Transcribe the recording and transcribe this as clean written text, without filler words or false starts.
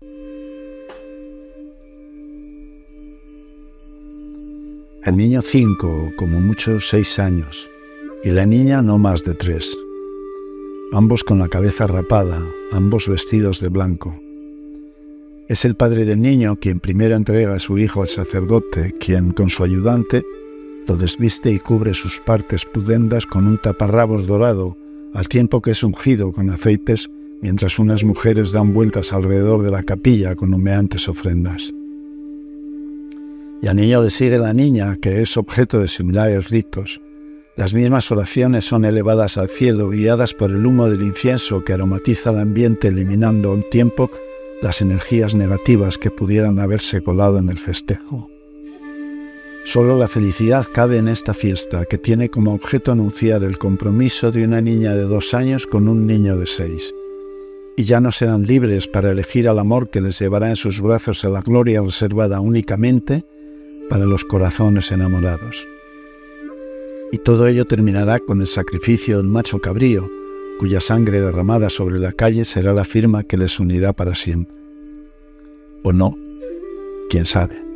El niño 5, como mucho 6 años, y la niña no más de 3. Ambos con la cabeza rapada, ambos vestidos de blanco. Es el padre del niño quien primero entrega a su hijo al sacerdote, quien, con su ayudante, lo desviste y cubre sus partes pudendas con un taparrabos dorado, al tiempo que es ungido con aceites, mientras unas mujeres dan vueltas alrededor de la capilla con humeantes ofrendas. Y al niño le sigue la niña, que es objeto de similares ritos. Las mismas oraciones son elevadas al cielo, guiadas por el humo del incienso que aromatiza el ambiente, eliminando a un tiempo las energías negativas que pudieran haberse colado en el festejo. Solo la felicidad cabe en esta fiesta, que tiene como objeto anunciar el compromiso de una niña de 2 años con un niño de 6. Y ya no serán libres para elegir al amor que les llevará en sus brazos a la gloria reservada únicamente para los corazones enamorados. Y todo ello terminará con el sacrificio del macho cabrío, cuya sangre derramada sobre la calle será la firma que les unirá para siempre. O no, quién sabe.